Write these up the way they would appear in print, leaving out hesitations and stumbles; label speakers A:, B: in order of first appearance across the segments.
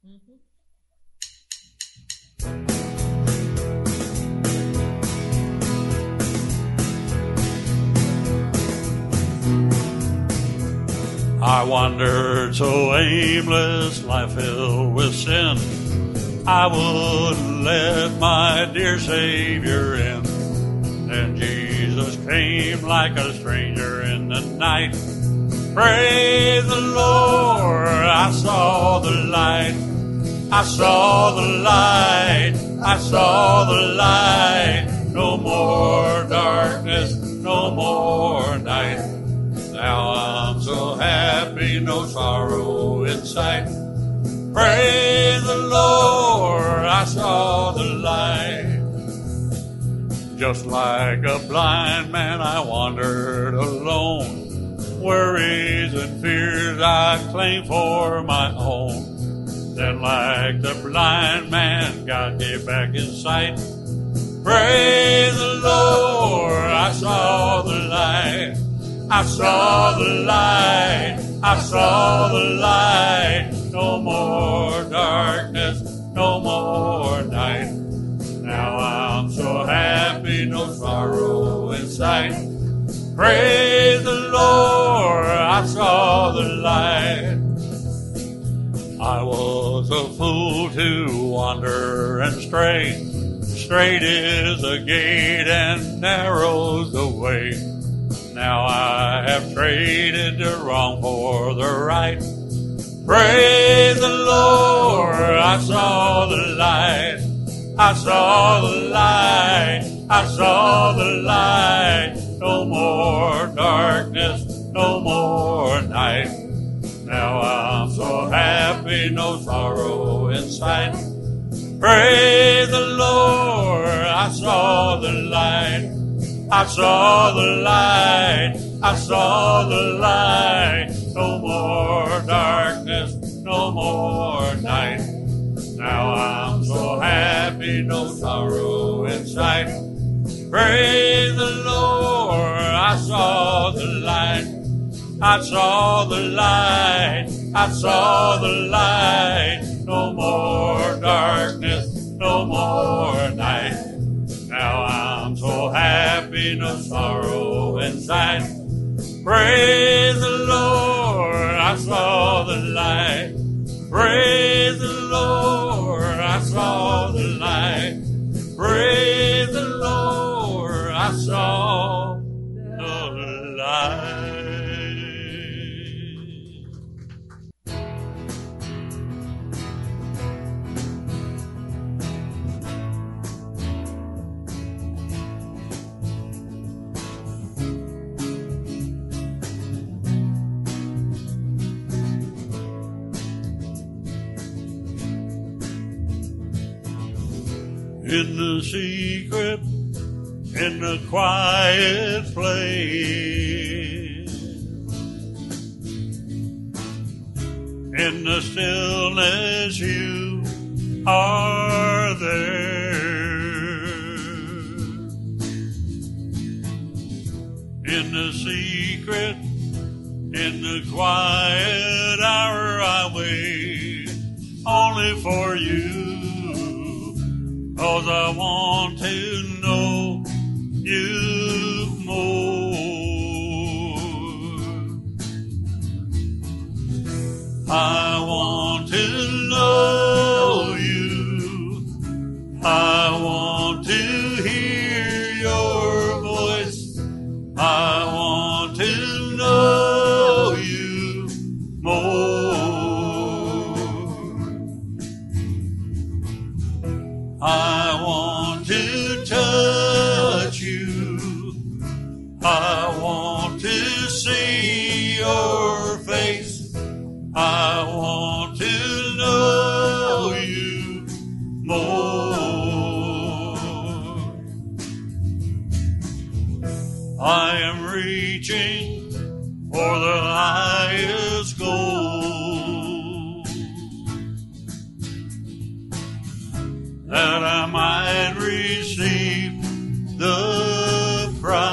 A: Mm-hmm.
B: I wandered so aimless, life filled with sin. I wouldn't let my dear Savior in. Then Jesus came like a stranger in the night. Praise the Lord, I saw the light. I saw the light. I saw the light. No more darkness, no more night. Now I'm so happy, no sorrow in sight. Praise the Lord, I saw the light. Just like a blind man, I wandered alone. Worries and fears I claimed for my own. Then like the blind man, God gave back his sight. Praise the Lord, I saw the light. I saw the light. I saw the light. No more darkness, no more night. Now I'm so happy, no sorrow in sight. Praise the Lord, I saw the light. I was a fool to wander and stray. Straight is the gate and narrow's the way. Now I have traded the wrong for the right. Praise the Lord, I saw the light. I saw the light. I saw the light. No more darkness, no more night. Now I'm so happy, no sorrow in sight. Praise the Lord, I saw the light. I saw the light. I saw the light. No more darkness, no more night. Now I'm so happy, no sorrow in sight. Praise the Lord, I saw the light. I saw the light. I saw the light. No more darkness, no more night. Now I'm so happy, no sorrow in sight. Praise the Lord, I saw the light. Praise the Lord, I saw the light. Praise the Lord, I saw the light. In the secret, in the quiet place, in the stillness you are there. In the secret, in the quiet hour I wait only for you. 'Cause I want to know you more. I want to know you. I want to hear your voice. I want to know you more. I want to touch you. I want to see your face. I want to know you more. I am reaching for the highest goal, that I might receive the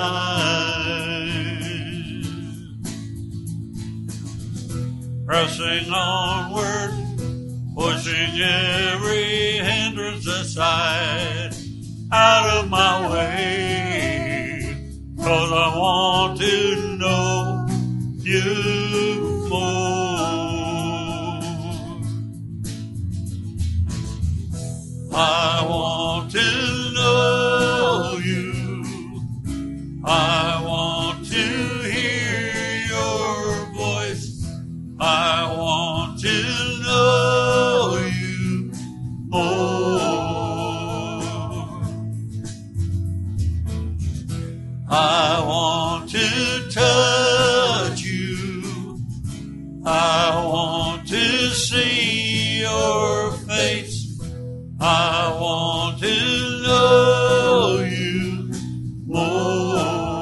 B: prize. Pressing onward pushing every hindrance aside, out of my way, 'cause I want to know you more. I want to know you. I want to hear your voice. I want to know you more. I want to touch you. I want to see your face. I want to know you more.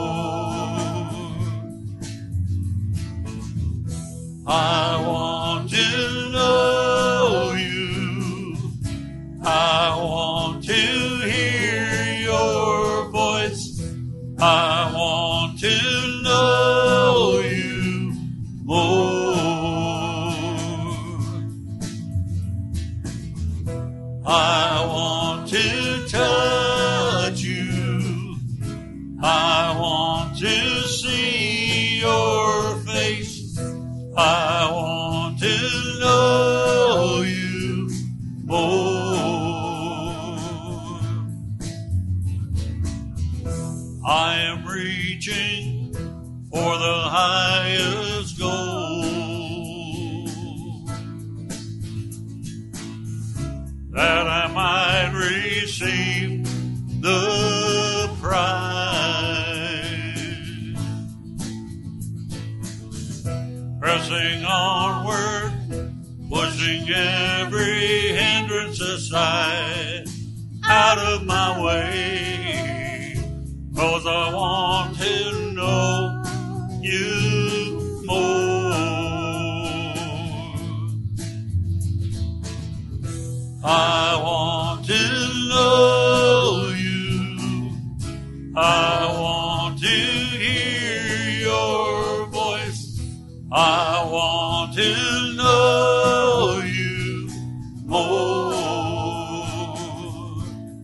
B: I want to know you. I want to hear your voice. I want to know you more. I want to touch you. I want to see your face. I want to know you more. I am reaching for the highest goal, that I might receive the prize. Pressing onward, pushing every hindrance aside, out of my way, 'cause I want to know you more. I want to know you. I want to hear your voice. I want to know you more.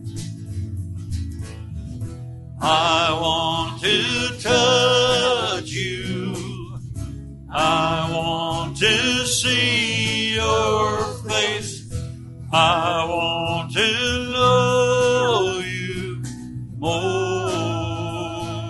B: I want to touch you. I want to see your face. I want to know you more.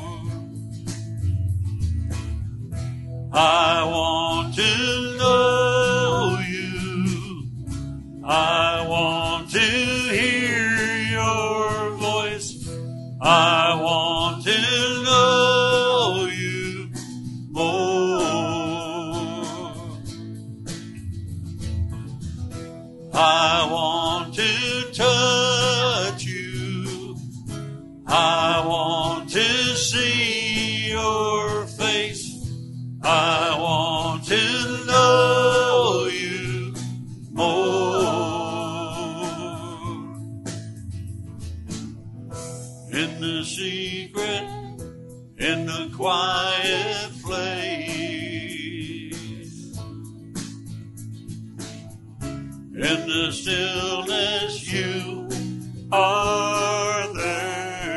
B: I want to know you. I want to hear your voice. I want to know you more. I want to touch you. I want to see your face. I want to know you more. In the secret, in the quiet place, in the stillness you are there.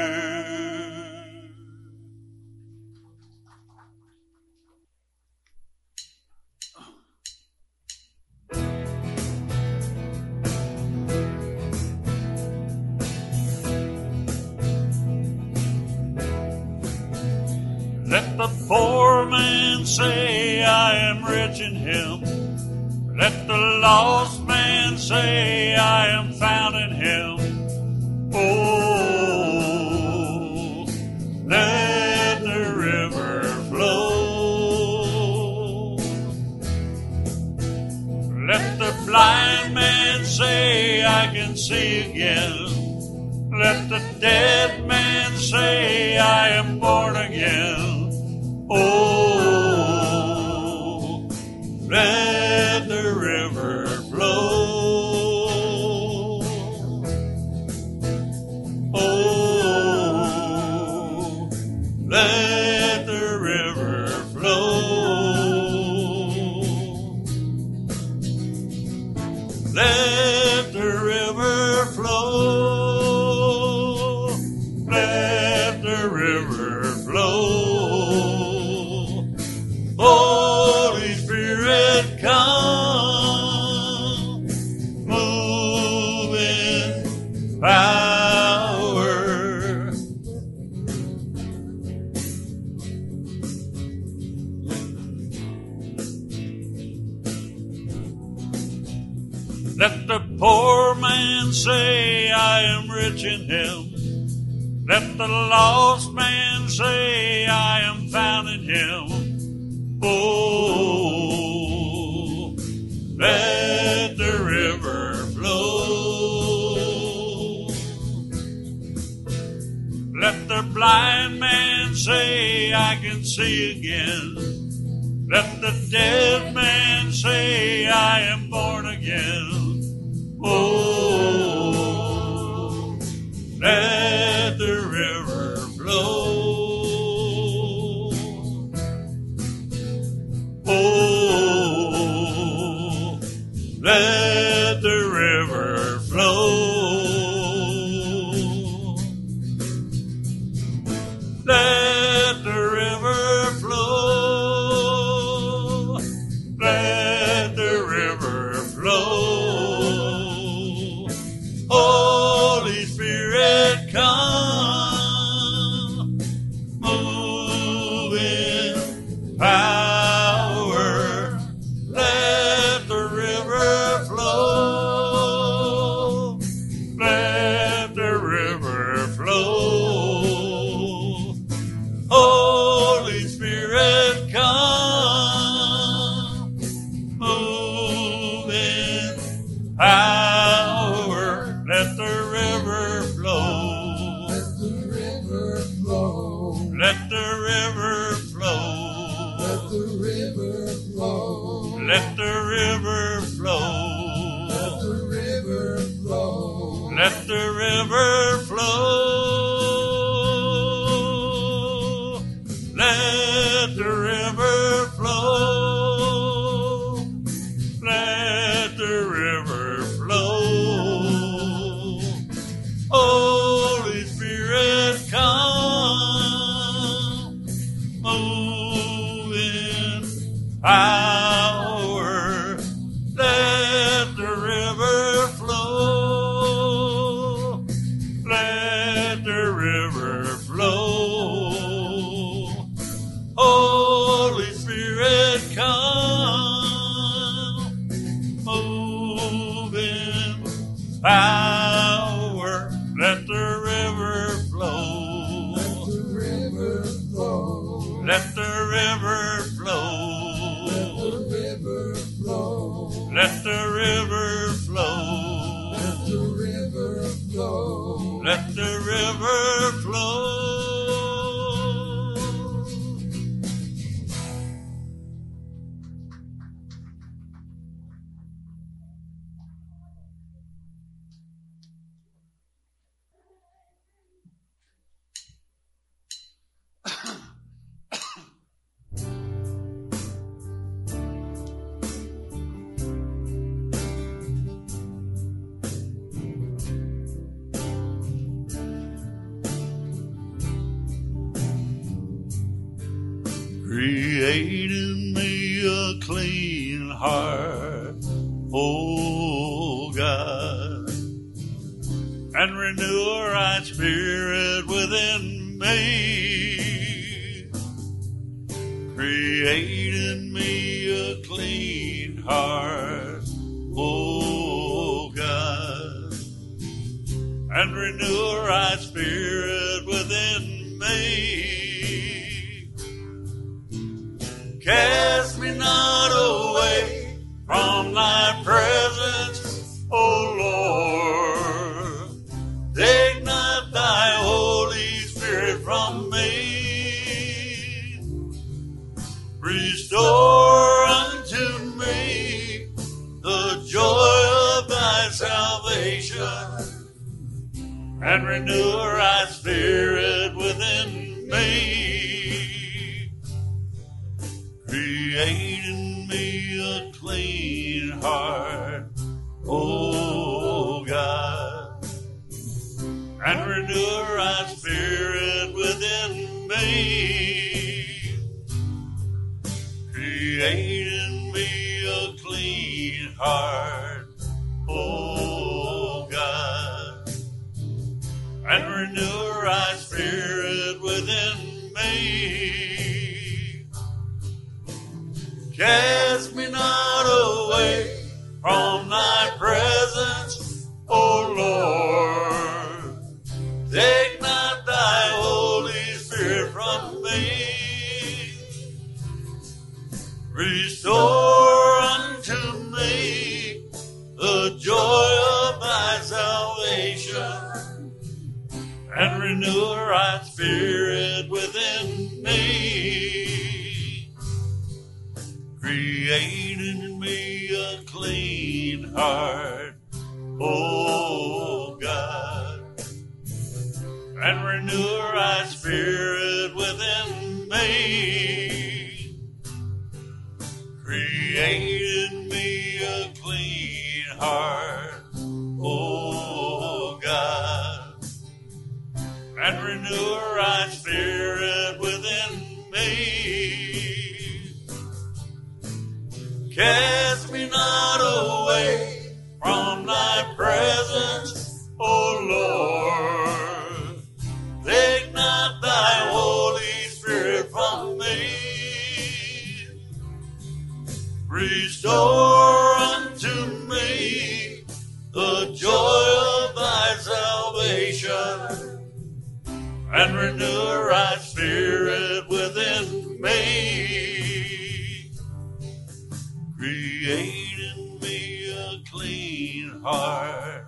B: Let the poor man say, I am rich in him. Let the lost man say, I am found in him. Oh, let the river flow. Let the blind man say, I can see again. Let the dead man say, I am born again. Oh, let the river flow. Oh, let the river flow. Let the poor man say, I am rich in him. Let the lost man say, I am found in him. Oh, let the river flow. Let the blind man say, I can see again. Let the dead man say, I am born again. Oh, let the river flow. Oh, let the river flow. Let the river flow. Let the river flow. Holy Spirit, come, move in power. Let the river flow. Let the river flow. Holy Spirit, come, move in power. Let the river flow.
A: Let the river flow.
B: Let the river flow.
A: Let the river flow.
B: Let the river flow.
A: Let the river flow.
B: Let the river flow. Let the river flow. Let the river flow. Holy Spirit, come, move in power. Let the river flow. Let the river flow. Holy Spirit, come, move in power. Let the river flow.
A: Let the river flow.
B: Let the river flow.
A: Let the river flow.
B: Let the river flow.
A: Let the river flow.
B: Let the river flow. Create in me a clean heart, O God, and renew a right spirit within me. Create in me a clean heart, O God, and renew a right spirit within me. Cast me not away from thy presence, O Lord. Take not thy Holy Spirit from me. Restore unto me the joy of thy salvation, and renew a right spirit within me. Create in me a clean heart, O God, and renew a right spirit within me. Create in me a clean heart, O God, and renew a right spirit within me. Cast me not away from thy presence, Restore unto me the joy of thy salvation, and renew a right spirit within me. Create in me a clean heart, O God, and renew a right spirit within me. Create in me a clean heart, O God, and renew a right spirit within me. Cast me not away from thy presence, O Lord. Take not thy Holy Spirit from me. Restore unto me the joy of thy salvation, and renew a right spirit within me. Create in me a clean heart,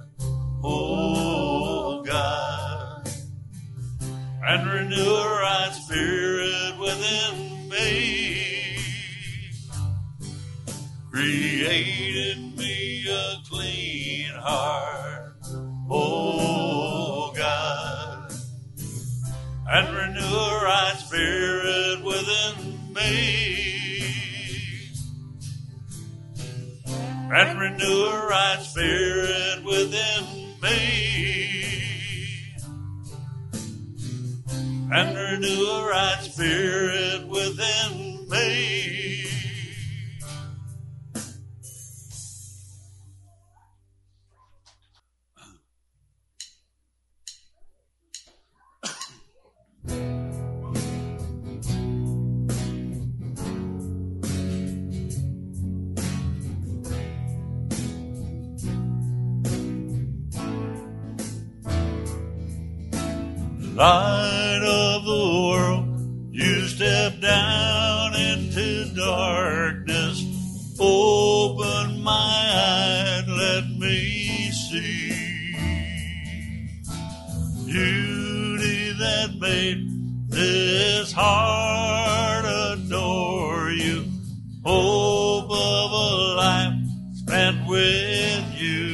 B: O God, and renew a right spirit within me. Create in me a clean heart, O God, and renew a right spirit within me. And renew a right spirit within me. And renew a right spirit within me. Light of the world, you step down into darkness. Open my eyes, let me see beauty that made this heart adore you. Hope of a life spent with you.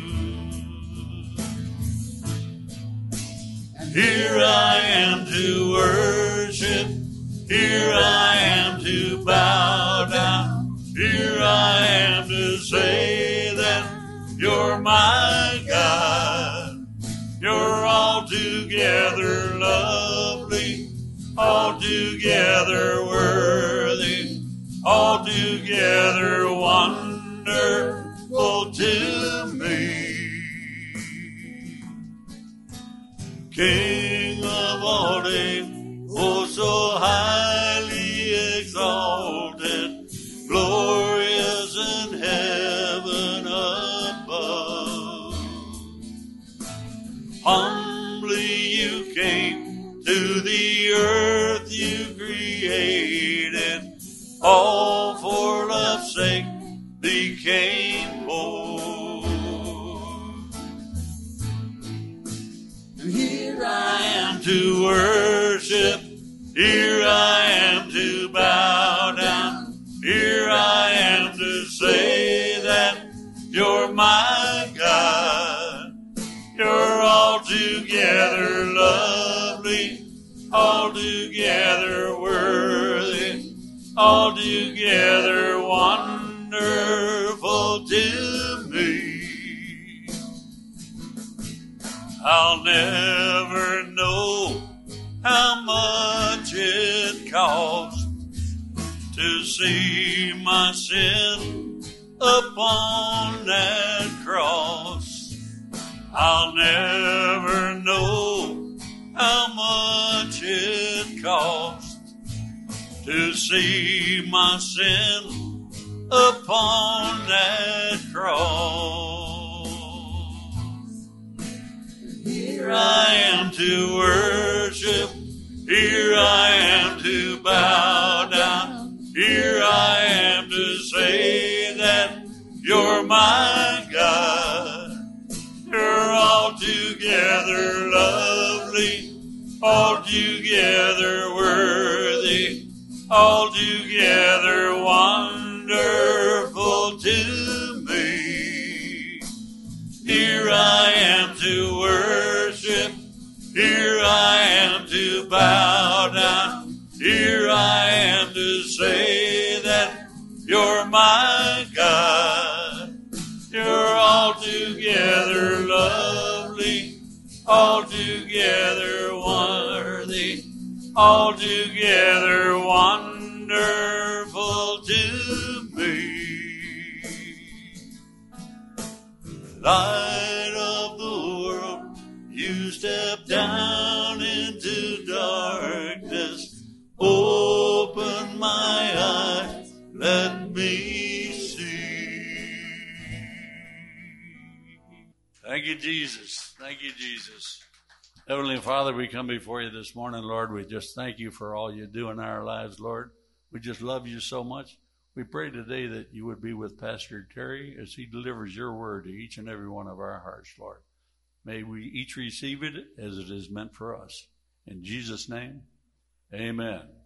B: Here I am to worship, here I am to bow down, here I am to say that you're my God. You're altogether lovely, altogether worthy, altogether wonderful to me. King of all days, oh so highly exalted, glorious in heaven above. Humbly you came to the earth you created, all for love's sake became poor. Here I am to worship, here I am to bow down, here I am to say that you're my God. You're altogether lovely, altogether worthy, altogether wonderful to me. I'll never know how much it costs to see my sin upon that cross. I'll never know how much it costs to see my sin upon that cross. Here I am to worship, here I am to bow down, here I am to You're my God. You're altogether lovely, altogether worthy, altogether wonderful to me. Here I am to worship. Here I am to bow down. Here I am to say that you're my God. You're altogether lovely, altogether worthy, altogether wonderful to me. Light of the world, you step down into darkness. Open my eyes, let me see. Thank you, Jesus. Thank you, Jesus. Heavenly Father, we come before you this morning, Lord. We just thank you for all you do in our lives, Lord. We just love you so much. We pray today that you would be with Pastor Terry as he delivers your word to each and every one of our hearts, Lord. May we each receive it as it is meant for us. In Jesus' name, amen.